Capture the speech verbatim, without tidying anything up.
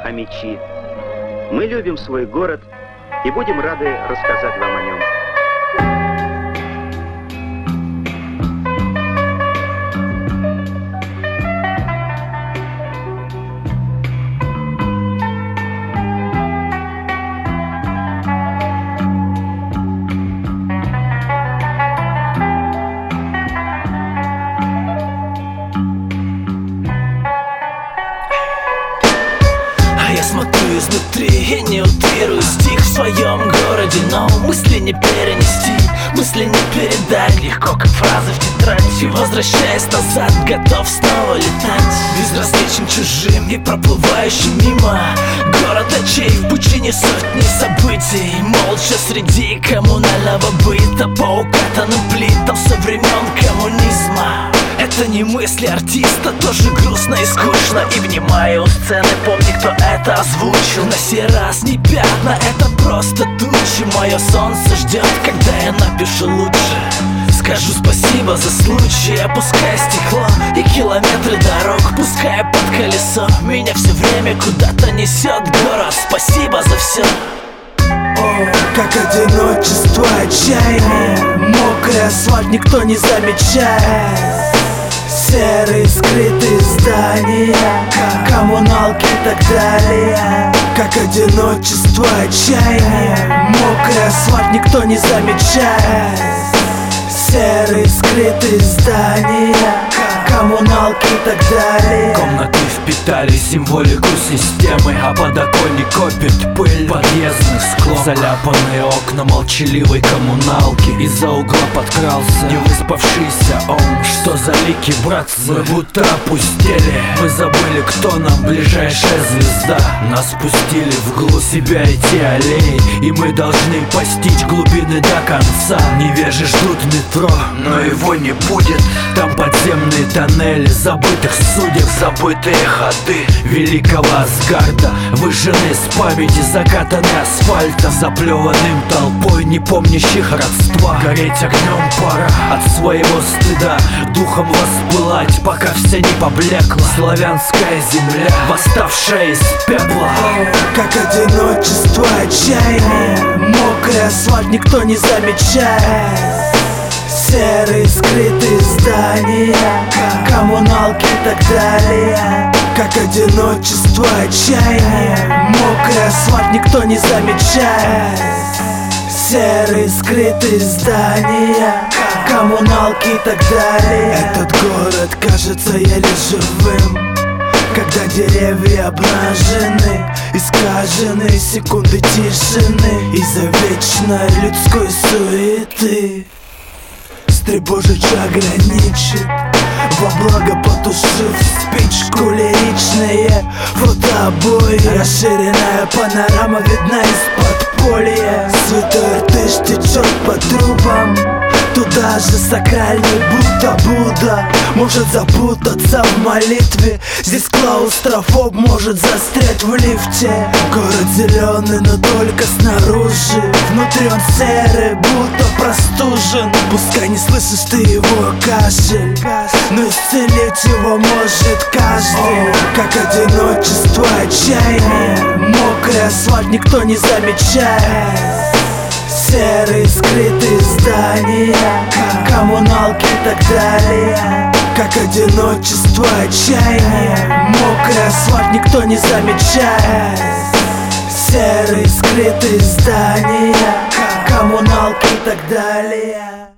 Амичи. Мы любим свой город и будем рады рассказать вам о нем. Я смотрю изнутри и не утрирую стих в своем городе, но мысли не перенести, мысли не передать легко, как фразы в тетрадь. И возвращаясь назад, готов снова летать, безразличен чужим и проплывающим мимо. Город ночей в пучине сотни событий, молча среди коммунального быта, по укатанным плитам со времен коммунизма. Это не мысли артиста, тоже грустно и скучно. И внимая у сцены, помни, кто это озвучил. На сей раз не пятна, это просто тучи. Мое солнце ждет, когда я напишу лучше. Скажу спасибо за случай, опуская стекло и километры дорог, пуская под колесо. Меня все время куда-то несет город. Спасибо за все. О, как одиночество, отчаяние, мокрый асфальт никто не замечает. Серые скрытые здания, коммуналки и так далее. Как одиночество, отчаяние, мокрый асфальт никто не замечает. Серые скрытые здания, коммуналки и так далее. Комнаты впитали символику системы, а подоконник копит пыль. Подъездный склон, заляпанные окна молчаливой коммуналки. Из-за угла подкрался невыспавшийся он. Что за лики, братцы? Мы будто опустели. Мы забыли, кто нам ближайшая звезда. Нас пустили вглубь себя эти аллеи, и мы должны постичь глубины до конца. Невежи ждут метро, но его не будет. Там подземные тоннели забытых судеб, забытые ходы великого Асгарда, выжжены с памяти, закатаны асфальтом, заплеванным толпой не помнящих родства. Гореть огнем пора от своего стыда, духом воспылать, пока все не поблекла славянская земля, восставшая из пепла. Как одиночество, отчаяние, мокрый асфальт никто не замечает. Серые скрытые здания, коммуналки и так далее. Как одиночество, отчаяние, мокрый асфальт никто не замечает. Серые скрытые здания, коммуналки и так далее. Этот город кажется еле живым, когда деревья обнажены, искажены секунды тишины из-за вечной людской суеты. Стребожич ограничит, во благо потушив спичку. Лиричные фотообои, расширенная панорама видна из подполья. Святой Иртыш течет по трубам, туда же сакральный будто Будда может запутаться в молитве. Здесь клаустрофоб может застрять в лифте. Город зеленый, но только снаружи, внутри он серый, будто простужен. Пускай не слышишь ты его кашель, но исцелить его может каждый. Как одиночество, отчаяние, мокрый асфальт никто не замечает. Серые скрытые здания, коммуналки и так далее. Как одиночество, отчаяние, мокрый асфальт никто не замечает. Серые скрытые здания, коммуналки и так далее.